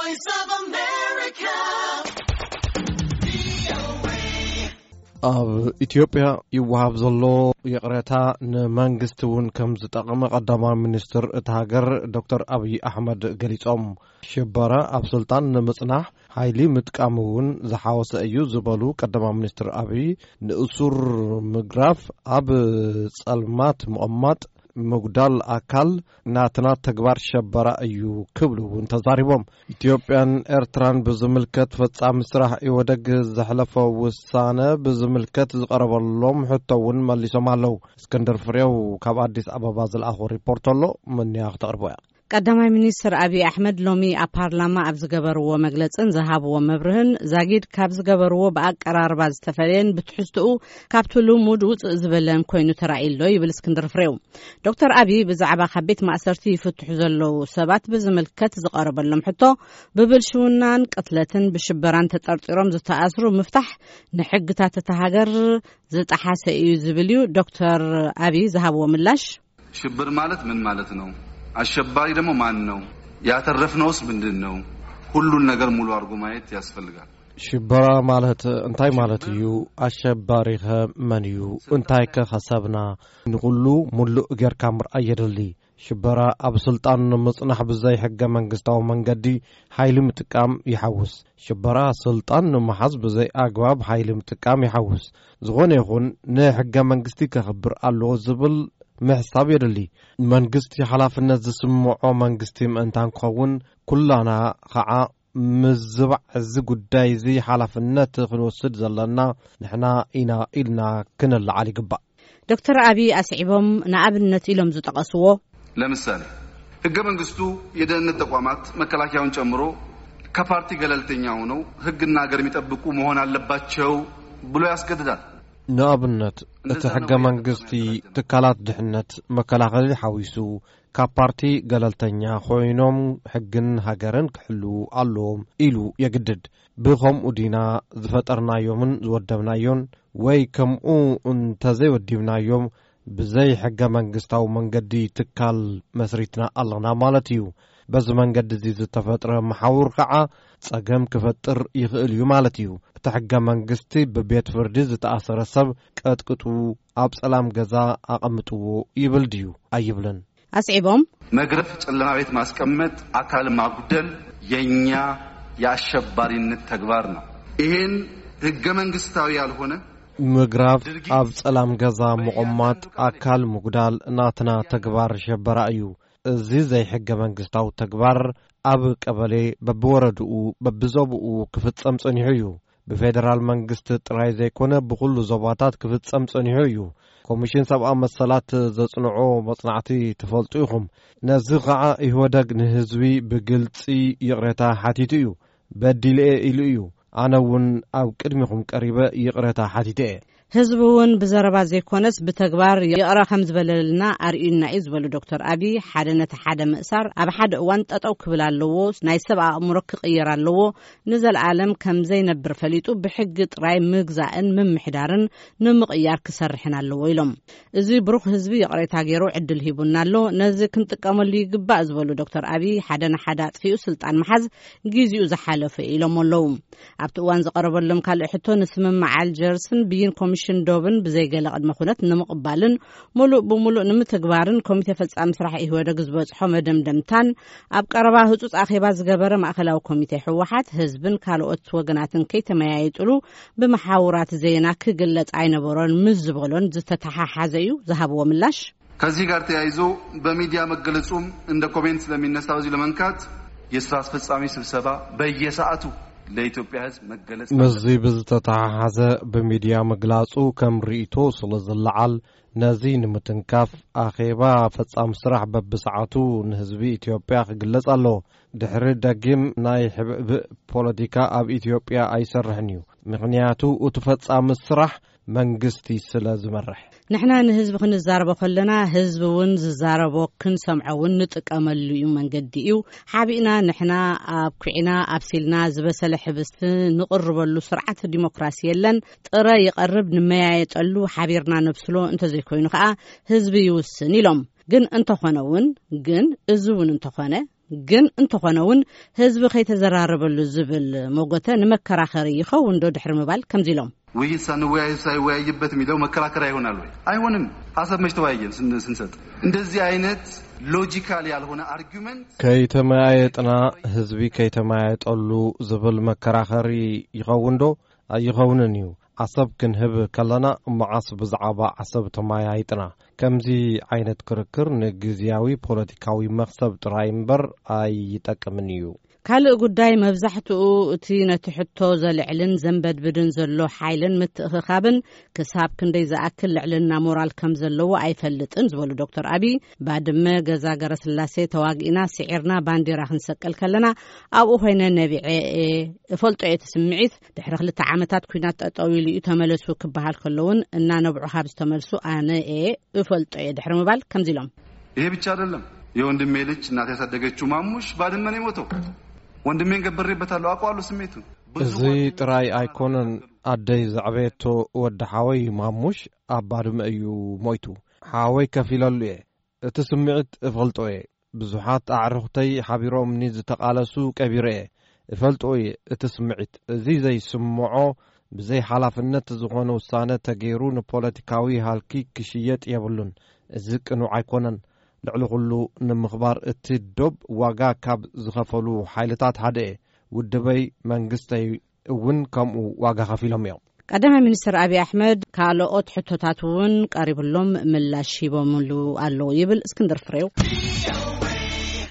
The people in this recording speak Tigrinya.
Voice of America. ኢትዮጵያ ይዋሃብ ዘሎ የቅሬታ ንመንግስቱን ከም ዝጠቅም ቀዳማይ ሚኒስትር እቲ ሃገር ዶክተር አብይ አሕመድ ገሊጾም ሽበራ ኣብ ስልጣን ንምጽናሕ ኃይሊ ምጥቃምውን ዝሓወሰ እዩ ዝበሉ ቀዳማይ ሚኒስትር አብይ ንእሱር ምግራፍ ኣብ ጸልማት መቀማጥ مقدال أكل ناتنا تكبر شبرا أيو كبلون تزاربهم إثيوبيان إرتران بزملكت فتسام سرح يودق زحلفة والسانة بزملكت زقرب اللهم حتى ون مالي سمالو اسكندر فريو كاب أديس أباباز الأخو ريبورتولو من ياختار بويا ቀዳማይ ሚኒስትር አብይ አሕመድ ሎሚ ኣብ ፓርላማ ኣብ ዝገበርዎ መግለጽን ዝሃብዎ መብርህን ዛጊድ ካብ ዝገበርዎ በአቀራርባ ዝተፈለየን ብትሕዝትኡ ካብቲ ልሙድ ውፅእ ዝበለን ኮይኑ ተራእይሎ ይብል እስክንድር ፍሬው ዶክተር አብይ ብዛዕባ ከቤት ማእሰርቲ ይፍትሑ ዘለው ሰባት ብዝምልከት ዝቀረበሎም ሕቶ ብብልሽውናን ቅትለትን ብሽበራን ተጠርጢሮም ዝተኣስሩ ምፍታሕ ንሕግታት ተሃገር ዝጣሓሰ እዩ ዝብል እዩ ዶክተር አብይ ዝሃብዎ ምላሽ ሽብር ማለት ምን ማለት ነው አሸባሪ ደግሞ ማን ነው ያተረፍነውስ ምንድነው ሁሉን ነገር ሙሉ አርጎ ማየት ያስፈልጋል ሽበራ ማለት እንታይ ማለት እዩ አሸባሪ ከመንዩ እንታይ ከሐሰብና ንሁሉ ሙሉ እገር ካምር አየደሊ ሽበራ ኣብ ስልጣን ምጽናሕ ብዘይ ሕገ መንግስታዊ መንገዲ ኃይሊ ምጥቃም ይሐውስ ሽበራ ስልጣን መሐዝ ብዘይ አግባብ ኃይሊ ምጥቃም ይሐውስ ዝኾነ ይኹን ንሕገ መንግስቲ ከኽብር አሎ ዝብል محساب يدلي منغستي حلافነት ዝስምዖ መንግስቲ ምእንታን ከውን ኩላና ኸዓ ምዝባዕ እዚ ጉዳይ እዚ ሓላፍነት ክንወስድ ዘለና ንሕና ኢና ኢልና ክንልዓል ይግባእ ዶክተር አብይ አስዒቦም ንኣብነት ኢሎም ዝጠቀስዎ ለምሳሌ ህገ መንግስቱ የደህንነት ተቋማት መከላከያውን ጨምሮ ከፓርቲ ገለልተኛ ሆነው ህግና ሀገር የሚጠብቁ መሆን አለባቸው ብሎ ያስገድዳል نابنت اتحقق منغستي تكالات دحنت مكلاخل حويسو كابارتي غلالتنيا خوينوم حقن هاجرن كحلو علوم إلو يجدد بخم ودينا زفترنا يومن زودبنا يون وي كمو انتزي وديبنا يوم بزي حق منغستاو منغدي تكال مسريتنا اللهنا مالتيو بز منغد زي زتفتر محاور قعا صقم كفتر يخيل مالتيو تحق منغستي ببيت فردي زتأثر سب قطقطو اب سلام غزا اقمطو يبلديو ايبلن اسعيبهم مغرف ጨለማ ቤት ማስቀመጥ አካል ማጉደል የኛ ያሸባሪነት ተግባር ነው ይሄን ህገ መንግስታዊ ያልሆነ مغرف اب سلام غزا مقمط አካል مغدال እናትና ተግባር ሸበራዩ እዚ ዘይ ሕገ መንግስታዊ ተግባር ኣብ ቀበሌ በብወረድኡ በብዞብኡ ክፍጸም ጸኒሑ እዩ بفدرال መንግስት ጥራይ ዘይኮነ ብኩሉ ዞባታት ክፍጸም ጸኒሑ እዩ ኮሚሽን ሰብኣ መሰላት ዘጽንዖ መጽናዕቲ ተፈልጡ ይኹም ነዚ ኸዓ ይወደግ ንህዝቢ ብግልጺ ይቅሬታ ሓቲቱ እዩ በዲል ኢሉ እዩ ኣነውን ኣብ ቅድሚኹም ቀሪበ ይቅሬታ ሓቲተ ህዝቡን በዘረባ ዘይኮነስ በተግባር ይቅራ ከም ዝበለልና አርኢና ይዝበሉ ዶክተር አብይ ሓደነት ሓደ ምእሳር ኣብ ሓደ እዋን ጠጠው ክብል ኣለዎ ናይ ሰብኣ ኣእምሮ ክቅየር ኣለዎ ንዘለዓለም ከም ዘይነብር ፈሊጡ ብሕግ ጥራይ ምግዛእን ምምሕዳርን ንምቅያር ክሰርሕን ኣለዎ ኢሎም እዚ ብሩኽ ህዝቢ ይቅሬታ ገይሩ ዕድል ሂቡና ኣሎ ነዚ ክንጥቀመሉ ይግባእ ዝበሉ ዶክተር አብይ ሓደና ሓደ ኣጥፊኡ ስልጣን መሓዝ ግዚኡ ዝሓለፈ ኢሎም ኣለዉ ኣብቲ እዋን ዝቀረበሎም ካልእ ሕቶ ንስምምዓል ጀርስን ብይን ኮሚሽን ዶብን بزي قال قد مخونات نمقبالن ملو بملو نمتكبارن كوميتي فصام سراح يهودغ زبصحو مدمدمتان اب قربا هصص اخيبا زغبره ماخلاو كوميتي حوحات حزبن كالوت وغناتن كيتمايايطلو بمحاورات زينا كغلص አይነበረን ምዝብሎን ዝተተሓሓዘዩ ዝሃብዎ ምላሽ ከዚህ ጋር ተያይዞ በሚዲያ መገለጹም እንደ ኮሜንት ስለሚነሳው እዚ ለመንካት የስራ አስፈጻሚ ስብሰባ በየሰዓቱ ለኢትዮጵያ ህዝብ መገለጽ መዝይ ብዝተተሓሓዘ በሚዲያ መግላጹ ከም ሪኢቶ ስለዘለዓል ነዚ ንምትንካፍ አኼባ ፈጻም ስራሕ በብሰዓቱ ንህዝቢ ኢትዮጵያ ክግለጽ ኣሎ ድሕሪ ዳግም ናይ ሕብብ ፖለቲካ ኣብ ኢትዮጵያ ኣይሰርሕን እዩ ምክንያቱ እትፈጻም ስራሕ መንግስቲ ስለዝመርሕ نحنا نهزب خنزاربو كلنا هزبون ززاربو كنسمعون نጥቀመሉ እዩ መንገዲ እዩ ሓቢና نحنا ኣብኩዒና ኣብሲልና ዝበሰለ ሕብስት ንقرበሉ ስርዓት ዲሞክራሲ የለን ጥረ ይቀርብ ንመያየጠሉ ሓቢርና ነብስሎ እንተ ዘይኮይኑ ከዓ ህዝቢ ይውስን ኢሎም ግን እንተኾነውን ግን እዙውን እንተኾነ ግን እንተኾነውን ህዝቢ ከይተዘራረበሉ ዝብል ሞጎተ ንመከራኸሪ ይኸውን ዶ ድሕሪ ምባል ከምዚ ኢሎም ውይይት ሳይወያይበት የሚለው መከራከሪያ ይሆናል ወይ? አይሆንም። ሀሳብ መች ተወያየን ስንሰጥ እንደዚህ አይነት ሎጂካል ያልሆነ አርጊውመንት ከይተማያየጥና ህዝቢ ከይተማያየጠሉ ዝብል መከራኸሪ ይኸውን ዶ? አይኸውንን እዩ። ዓሰብ ክንህብ ከለና መዓስ ብዛዕባ ዓሰብ ተማያይጥና ከምዚ ዓይነት ክርክር ንግዚያዊ ፖለቲካዊ መክሰብ ጥራይ እምበር ኣይጠቅምን እዩ። ካልእ ጉዳይ መብዛሕትኡ እቲ ነቲ ሕቶ ዘልዕልን ዘንበድብድን ዘሎ ሓይልን ምትእኽኻብን ክሳብ ክንደይ ዝኣክል ልዕልና ሞራል ከም ዘለዎ ኣይፈልጥን ዝበሉ ዶክተር አብይ ባድመ ገዛ ገረስላሴ ተዋጊእና ስዒርና ባንዴራ ክንሰቀል ከለና ኣብኡ ኮይነ ነቢዐ እፈልጦ እየ ተስምዒት ድሕሪ 2 ዓመታት ኩናት ጠጠው ኢሉ እዩ ተመለሱ ክበሃል ከለውን እና ነብዑ ካብ ዝተመልሱ ኣነ እፈልጦ እየ ድሕሪ ምባል ከምዚ ኢሎም ይሄ ብቻ አይደለም። የወንድሜ ልጅ እናት ያሳደገችው ማሙሽ ባድመ ነው የሞተው። ወንድሜን ገበሬበታለሁ አቋሉ ስሜቱ እዚ ጥራይ ኣይኮነን። ኣደይ ዘዕበየቶ ወዲ ሓወይ ማሙሽ ኣብ ባድመ እዩ ሞይቱ። ሓወይ ከፊለሉ እየ እቲ ስምዒት እፈልጦ እየ። ብዙሓት ኣዕርኽተይ ሓቢሮም ንዝተቃለሱ ቀቢረ እየ እፈልጦ እየ እቲ ስምዒት። እዚ ዘይስምዖ ብዘይ ሓላፍነት ዝኾነ ውሳነ ተገይሩ ንፖለቲካዊ ሃልኪ ክሽየጥ የብሉን። እዚ ቅኑዕ ኣይኮነን። ልዕሊ ኩሉ ንምኽባር እቲ ዶብ ዋጋ ካብ ዝኸፈሉ ሓይልታት ሓደ ውድበይ መንግስተይ እውን ከምኡ ዋጋ ከፊሎም እዮም። ቀዳማይ ሚኒስትር አብይ አሕመድ ካልኦት ሕቶታት እውን ቀሪብሎም ምላሽ ሂቦምሉ ኣለዉ ይብል እስክንድር ፍሬው